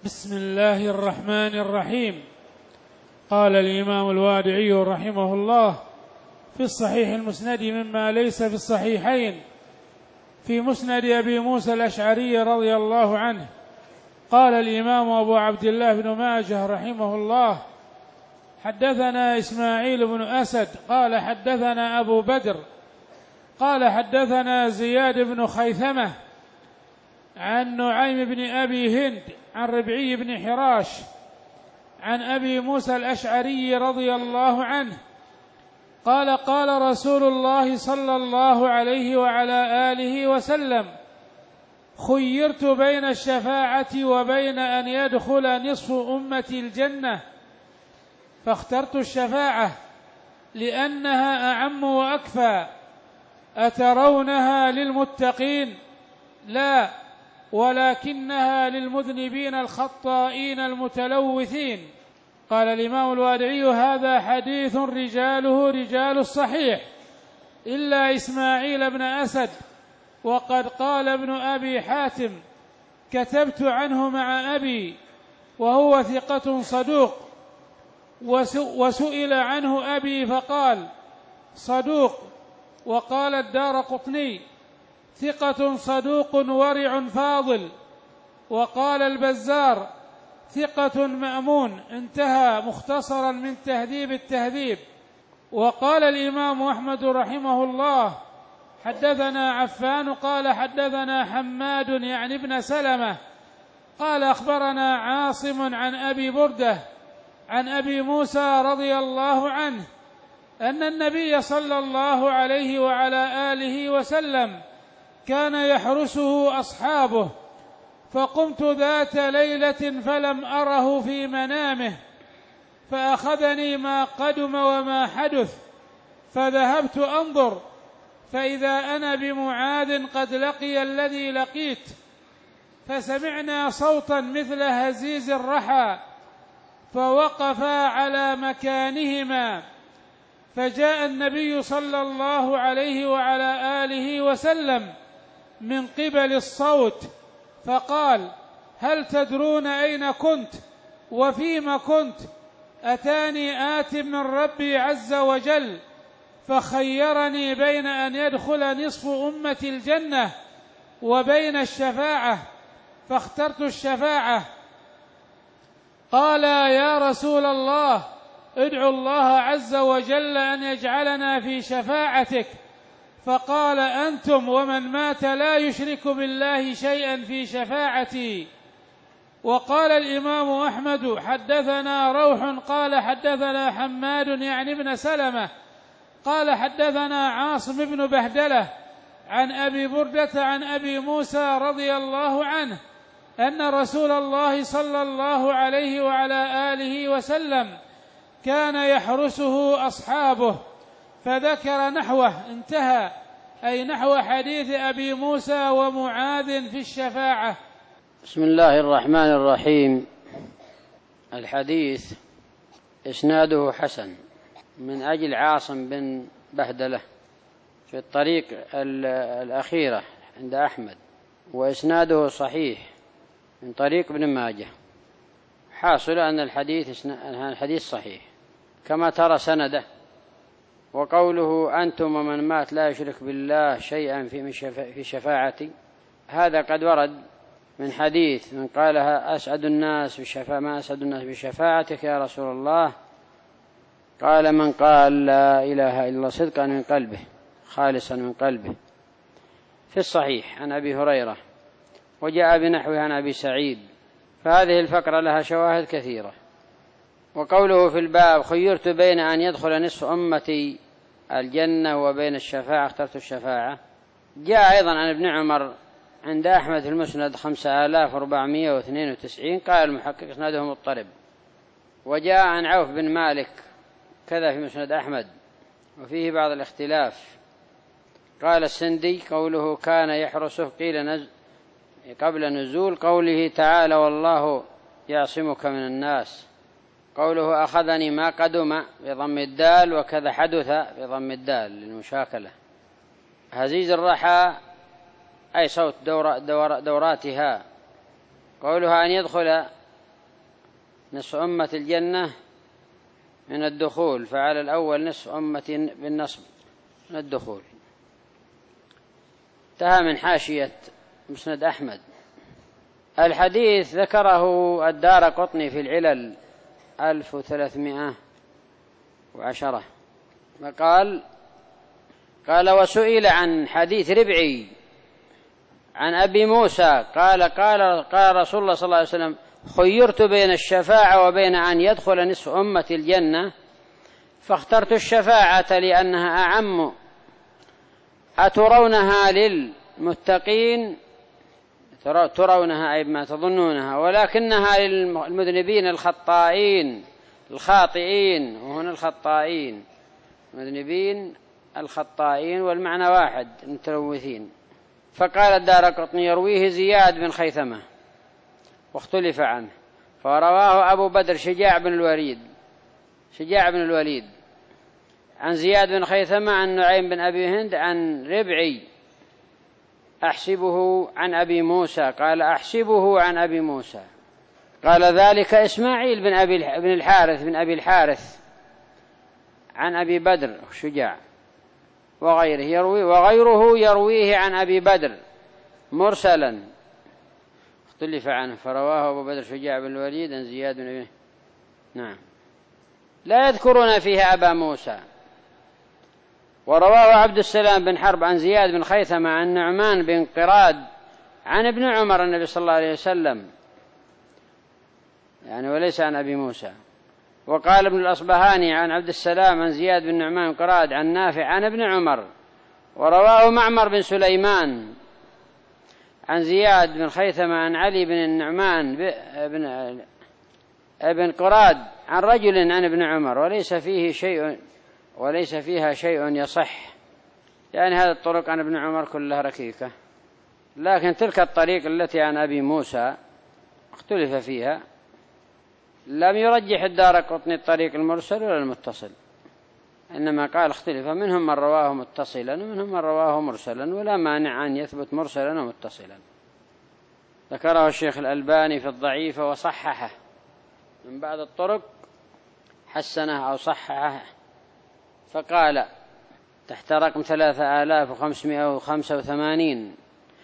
بسم الله الرحمن الرحيم. قال الإمام الوادعي رحمه الله في الصحيح المسند مما ليس في الصحيحين في مسند أبي موسى الأشعري رضي الله عنه. قال الإمام أبو عبد الله بن ماجه رحمه الله: حدثنا إسماعيل بن أسد قال حدثنا أبو بدر قال حدثنا زياد بن خيثمة عن نعيم بن أبي هند عن ربعي بن حراش عن أبي موسى الأشعري رضي الله عنه قال: قال رسول الله صلى الله عليه وعلى آله وسلم: خيرت بين الشفاعة وبين أن يدخل نصف أمتي الجنة، فاخترت الشفاعة لأنها أعم وأكفى. أترونها للمتقين؟ لا، ولكنها للمذنبين الخطائين المتلوثين. قال الإمام الوادعي: هذا حديث رجاله رجال الصحيح إلا إسماعيل بن أسد، وقد قال ابن أبي حاتم: كتبت عنه مع أبي، وهو ثقة صدوق. وسئل عنه أبي فقال: صدوق. وقال الدارقطني: ثقة صدوق ورع فاضل. وقال البزار: ثقة مأمون. انتهى، مختصرا من تهذيب التهذيب. وقال الإمام أحمد رحمه الله: حدثنا عفان قال حدثنا حماد يعني ابن سلمة قال أخبرنا عاصم عن أبي بردة عن أبي موسى رضي الله عنه أن النبي صلى الله عليه وعلى آله وسلم كان يحرسه أصحابه، فقمت ذات ليلة فلم أره في منامه، فأخذني ما قدم وما حدث، فذهبت أنظر، فإذا أنا بمعاذ قد لقي الذي لقيت، فسمعنا صوتا مثل هزيز الرحى، فوقفا على مكانهما، فجاء النبي صلى الله عليه وعلى آله وسلم من قبل الصوت فقال: هل تدرون أين كنت وفيما كنت؟ أتاني آت من ربي عز وجل فخيرني بين أن يدخل نصف أمتي الجنة وبين الشفاعة، فاخترت الشفاعة. قال: يا رسول الله، ادعو الله عز وجل أن يجعلنا في شفاعتك. فقال: أنتم ومن مات لا يشرك بالله شيئا في شفاعتي. وقال الإمام أحمد: حدثنا روح قال حدثنا حماد يعني ابن سلمة قال حدثنا عاصم بن بهدلة عن أبي بردة عن أبي موسى رضي الله عنه أن رسول الله صلى الله عليه وعلى آله وسلم كان يحرسه أصحابه، فذكر نحوه. انتهى، أي نحو حديث أبي موسى ومعاذ في الشفاعة. بسم الله الرحمن الرحيم. الحديث إسناده حسن من أجل عاصم بن بهدلة في الطريق الأخيرة عند أحمد، وإسناده صحيح من طريق ابن ماجه. حاصل أن الحديث صحيح كما ترى سنده. وقوله: أنتم ومن مات لا يشرك بالله شيئا في شفاعتي، هذا قد ورد من حديث من قالها: أسعد الناس بالشفاعة، ما أسعد الناس بشفاعتك يا رسول الله؟ قال: من قال لا إله إلا الله صدقا من قلبه خالصا من قلبه، في الصحيح عن أبي هريرة، وجاء بنحوه عن أبي سعيد. فهذه الفقرة لها شواهد كثيرة. وقوله في الباب: خيرت بين أن يدخل نصف أمتي الجنة وبين الشفاعة، اخترت الشفاعة، جاء أيضا عن ابن عمر عند أحمد في المسند 5492. قال المحقق: اسناده مضطرب. وجاء عن عوف بن مالك كذا في مسند أحمد، وفيه بعض الاختلاف. قال السندي: قوله كان يحرسه قيل قبل نزول قوله تعالى: والله يعصمك من الناس. قوله أخذني ما قدم بضم الدال، وكذا حدث بضم الدال للمشاكلة. هزيز الرحى أي صوت دوراتها. قولها أن يدخل نصف أمة الجنة من الدخول، فعلى الأول نصف أمة بالنصب من الدخول. انتهى من حاشية مسند أحمد. الحديث ذكره الدارقطني في العلل 1310، قال وسئل عن حديث ربعي عن أبي موسى قال رسول الله صلى الله عليه وسلم: خيرت بين الشفاعة وبين أن يدخل نصف أمة الجنة فاخترت الشفاعة لأنها أعم. أترونها للمتقين؟ ترونها أي ما تظنونها، ولكنها للمذنبين الخاطئين، وهنا الخطائين، المذنبين الخطائين، والمعنى واحد، المتلوثين. فقال الدارقطني: يرويه زياد بن خيثمة واختلف عنه، فرواه أبو بدر شجاع بن الوليد عن زياد بن خيثمة عن نعيم بن أبي هند عن ربعي أحسبه عن أبي موسى، قال أحسبه عن أبي موسى، قال ذلك إسماعيل بن الحارث عن أبي بدر شجاع وغيره يرويه عن أبي بدر مرسلا اختلف عنه، فرواه أبو بدر شجاع بن الوليد عن زياد بن أبي. نعم. لا يذكرون فيها أبا موسى. ورواه عبد السلام بن حرب عن زياد بن خيثمة عن نعمان بن قراد عن ابن عمر النبي صلى الله عليه وسلم، يعني وليس عن أبي موسى. وقال ابن الأصبهاني عن عبد السلام عن زياد بن نعمان بن قراد عن نافع عن ابن عمر. ورواه معمر بن سليمان عن زياد بن خيثمة عن علي بن النعمان بن قراد عن رجل عن ابن عمر، وليس فيها شيء يصح، يعني هذه الطرق عن ابن عمر كلها ركيكة، لكن تلك الطريق التي عن أبي موسى اختلف فيها. لم يرجح الدارقطني الطريق المرسل ولا المتصل، إنما قال اختلف، منهم من رواه متصلا ومنهم من رواه مرسلا، ولا مانع أن يثبت مرسلا ومتصلا. ذكره الشيخ الألباني في الضعيف وصححه، من بعض الطرق حسنه أو صححه، فقال تحت رقم 3585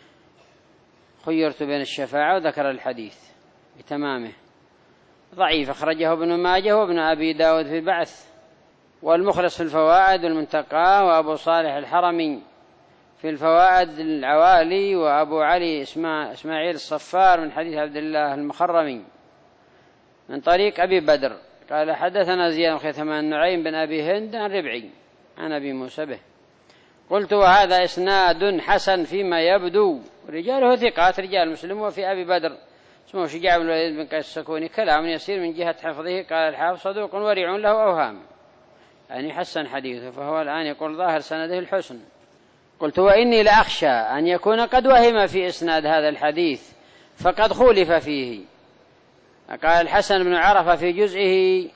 خيرت بين الشفاعة، وذكر الحديث بتمامه. ضعيف، أخرجه ابن ماجه وابن أبي داود في البعث، والمخلص في الفوائد والمنتقى، وأبو صالح الحرمي في الفوائد العوالي، وأبو علي إسماعيل الصفار من حديث عبد الله المخرمي من طريق أبي بدر قال حدثنا زياد بن خيثمة النعيم بن أبي هند عن ربعي عن أبي موسى به. قلت وهذا إسناد حسن فيما يبدو، رجاله ثقات رجال مسلم. وفي أبي بدر اسمه شجاع بن الوليد بن قيس السكوني كلام يسير من جهة حفظه، قال الحافظ صدوق ورع له أوهام، يعني حسن حديثه، فهو الآن يقول ظاهر سنده الحسن. قلت وإني لأخشى أن يكون قد وهم في إسناد هذا الحديث فقد خولف فيه. قال الحسن بن عرفة في جزئه،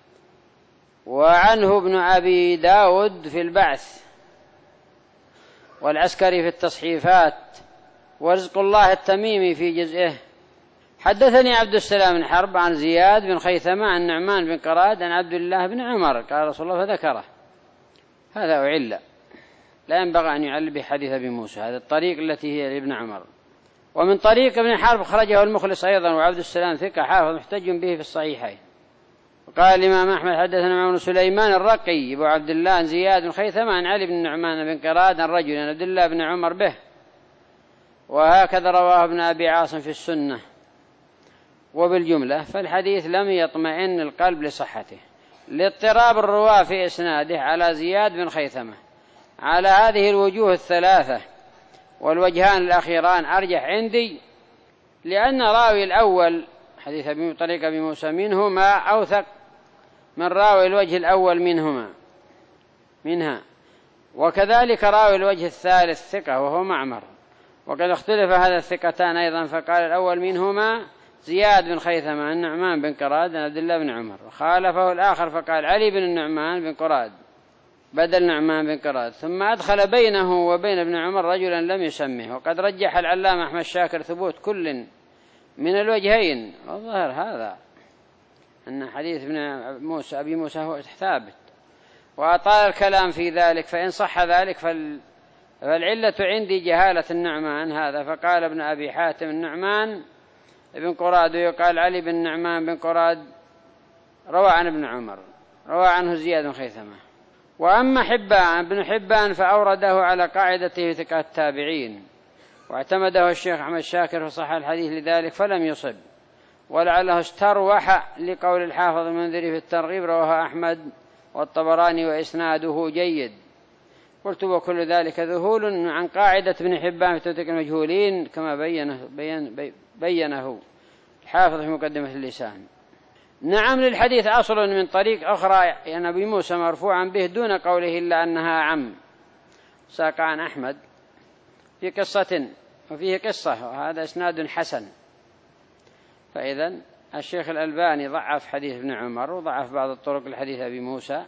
وعنه ابن أبي داود في البعث، والعسكري في التصحيفات، ورزق الله التميمي في جزئه. حدثني عبد السلام بن حرب عن زياد بن خيثمة عن نعمان بن قراد عن عبد الله بن عمر قال رسول الله فذكره. هذا أعل، لا ينبغي أن يعل بحديث أبي موسى، هذا الطريق التي هي لابن عمر. ومن طريق ابن حرب خرجه المخلص أيضا، وعبد السلام ثقة حافظ محتج به في الصحيحين. وقال الإمام أحمد حدثنا معمر سليمان الرقي أبو عبد الله عن زياد بن خيثمة عن علي بن نعمان بن قراد عن رجل عن عبد الله بن عمر به، وهكذا رواه ابن أبي عاصم في السنة. وبالجملة فالحديث لم يطمئن القلب لصحته لاضطراب الرواة في إسناده على زياد بن خيثمة على هذه الوجوه الثلاثة، والوجهان الأخيران أرجح عندي، لأن راوي الأول حديث طريق أبي موسى منهما أوثق من راوي الوجه الأول منها، وكذلك راوي الوجه الثالث ثقة وهو معمر، وقد اختلف هذا الثقتان أيضا، فقال الأول منهما زياد بن خيثمة عن نعمان بن قراد عن عبد الله بن عمر، وخالفه الآخر فقال علي بن النعمان بن قراد بدل نعمان بن قراد، ثم أدخل بينه وبين ابن عمر رجلا لم يسمه. وقد رجح العلامة أحمد شاكر ثبوت كل من الوجهين، والظاهر هذا أن حديث أبي موسى هو ثابت، وأطال الكلام في ذلك، فإن صح ذلك فالعلة عندي جهالة النعمان هذا. فقال ابن أبي حاتم النعمان بن قراد، ويقال علي بن نعمان بن قراد، روى عن ابن عمر، روى عنه زياد بن خيثمة. وأما ابن حبان فأورده على قاعدته في ثقات التابعين، واعتمده الشيخ أحمد شاكر في صحة الحديث لذلك فلم يصب، ولعله استروح لقول الحافظ المنذري في الترغيب رواه أحمد والطبراني وإسناده جيد. قلت وكل ذلك ذهول عن قاعدة ابن حبان في توثيق المجهولين كما بينه الحافظ في مقدمة اللسان. نعم، للحديث أصل من طريق أخرى يعني أبي موسى مرفوعا به دون قوله إلا أنها عم، ساق عن أحمد في قصة وفيه قصة، وهذا إسناد حسن. فإذا الشيخ الألباني ضعف حديث ابن عمر، وضعف بعض الطرق لحديث أبي موسى،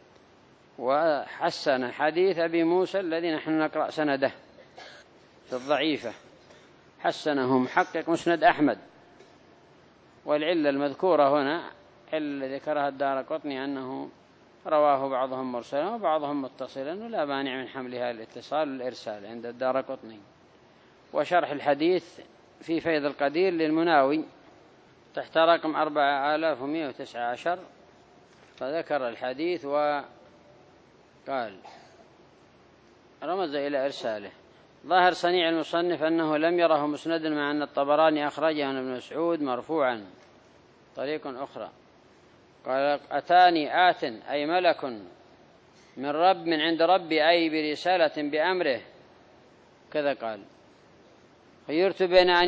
وحسن حديث أبي موسى الذي نحن نقرأ سنده في الضعيفة، حسنه محقق مسند أحمد. والعلة المذكورة هنا علة ذكرها الدارقطني أنه رواه بعضهم مرسلا وبعضهم متصلا، ولا مانع من حملها الاتصال والإرسال عند الدارقطني. وشرح الحديث في فيض القدير للمناوي تحت رقم 4119، فذكر الحديث وقال رمز إلى إرساله. ظاهر صنيع المصنف أنه لم يره مسندا، مع أن الطبراني أخرجه عن ابن مسعود مرفوعا طريق أخرى. قال أتاني آت أي ملك من عند ربي، أي برسالة بأمره، كذا قال. خيرت بين أن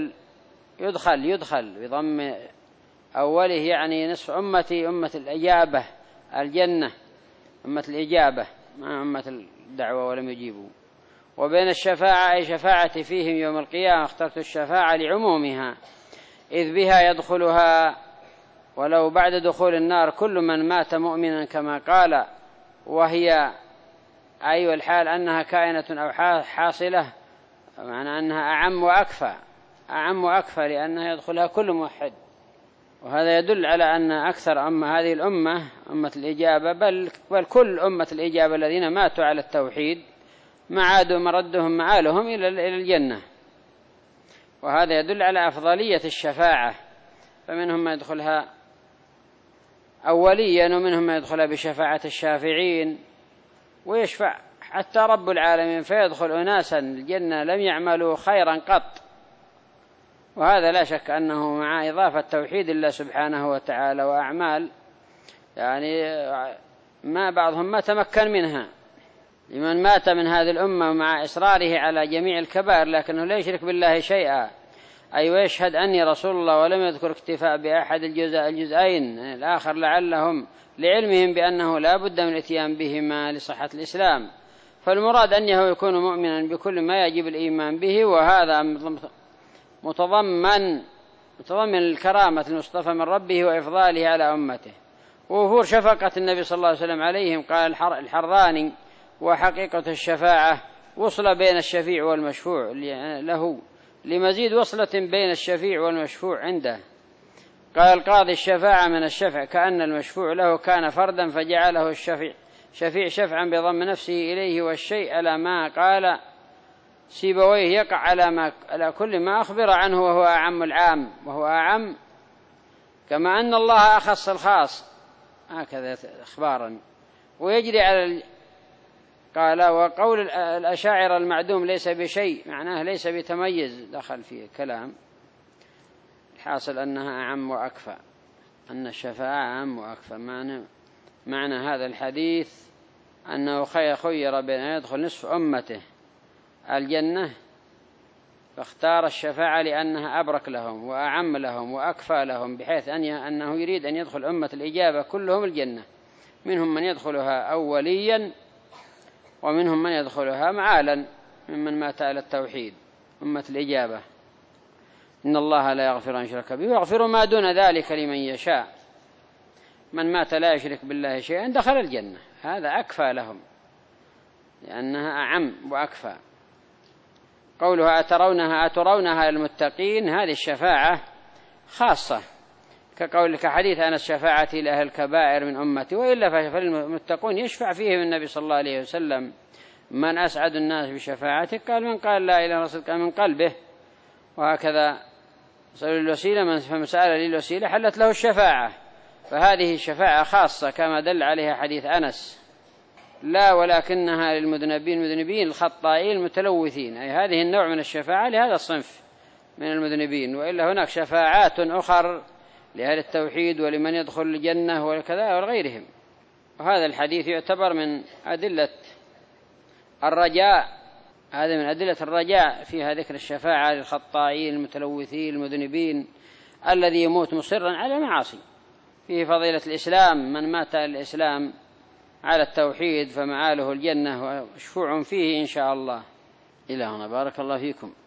يدخل بضم أوله يعني نصف أمتي أمة الإجابة الجنة، أمة الإجابة ما أمة الدعوة ولم يجيبوا، وبين الشفاعة أي شفاعتي فيهم يوم القيامة. اخترت الشفاعة لعمومها إذ بها يدخلها ولو بعد دخول النار كل من مات مؤمنا كما قال، وهي أي الحال أنها كائنة أو حاصلة، معنى أنها أعم وأكفى لأنها يدخلها كل موحد. وهذا يدل على أن أكثر هذه الأمة أمة الإجابة، بل كل أمة الإجابة الذين ماتوا على التوحيد مردهم معالهم إلى الجنة. وهذا يدل على أفضلية الشفاعة، فمنهم ما يدخلها أوليا، ومنهم ما يدخلها بشفاعة الشافعين، ويشفع حتى رب العالمين فيدخل أناسا الجنة لم يعملوا خيرا قط. وهذا لا شك أنه مع إضافة توحيد الله سبحانه وتعالى وأعمال يعني ما بعضهم ما تمكن منها، لمن مات من هذه الأمة مع إصراره على جميع الكبائر لكنه لا يشرك بالله شيئا، أي ويشهد أني رسول الله، ولم يذكر اكتفاء بأحد الجزئين الآخر لعلمهم بأنه لا بد من الاتيان بهما لصحة الإسلام. فالمراد أنه يكون مؤمنا بكل ما يجب الإيمان به، وهذا متضمن الكرامة المصطفى من ربه وإفضاله على أمته، ووفور شفقة النبي صلى الله عليه وسلم عليهم. قال الحراني وحقيقة الشفاعة وصل بين الشفيع والمشفوع له لمزيد وصلة بين الشفيع والمشفوع عنده. قال القاضي الشفاعة من الشفع، كأن المشفوع له كان فردا فجعله الشفيع شفعا بضم نفسه إليه، والشيء على ما قال سيبويه يقع على كل ما أخبر عنه، وهو أعم العام، وهو أعم كما أن الله أخص الخاص، هكذا إخبارا. ويجري على قال وقول الأشاعرة المعدوم ليس بشيء، معناه ليس بتميز، دخل فيه كلام. الحاصل أنها أعم وأكفى، أن الشفاعة أعم وأكفى. معنى هذا الحديث أنه خير بين أن يدخل نصف أمته الجنة، فاختار الشفاعة لأنها أبرك لهم وأعم لهم وأكفى لهم، بحيث أنه يريد أن يدخل أمة الإجابة كلهم الجنة، منهم من يدخلها أوليا ومنهم من يدخلها معالا ممن مات على التوحيد، أمة الإجابة. إن الله لا يغفر أن يشرك به ويغفر ما دون ذلك لمن يشاء. من مات لا يشرك بالله شيئا دخل الجنة، هذا أكفى لهم لأنها أعم وأكفى. قولها أترونها للمتقين، هذه الشفاعة خاصة كحديث أنس شفاعتي لأهل الكبائر من أمتي، وإلا فالمتقون يشفع فيهم النبي صلى الله عليه وسلم. من أسعد الناس بشفاعتك؟ قال من قال لا إله إلا الله قال من قلبه. وهكذا سأل الوسيلة فمن سأل للوسيلة حلت له الشفاعة، فهذه الشفاعة خاصة كما دل عليها حديث أنس، لا ولكنها للمذنبين الخطائين المتلوثين، أي هذه النوع من الشفاعة لهذا الصنف من المذنبين، وإلا هناك شفاعات أخر لأهل التوحيد ولمن يدخل الجنة وكذا وغيرهم. وهذا الحديث يعتبر من أدلة الرجاء، هذا من أدلة الرجاء فيها ذكر الشفاعة للخطائين المتلوثين المذنبين الذي يموت مصرا على المعاصي. فيه فضيلة الإسلام، من مات الإسلام على التوحيد فمآله الجنة ومشفوع فيه إن شاء الله. إلى هنا، بارك الله فيكم.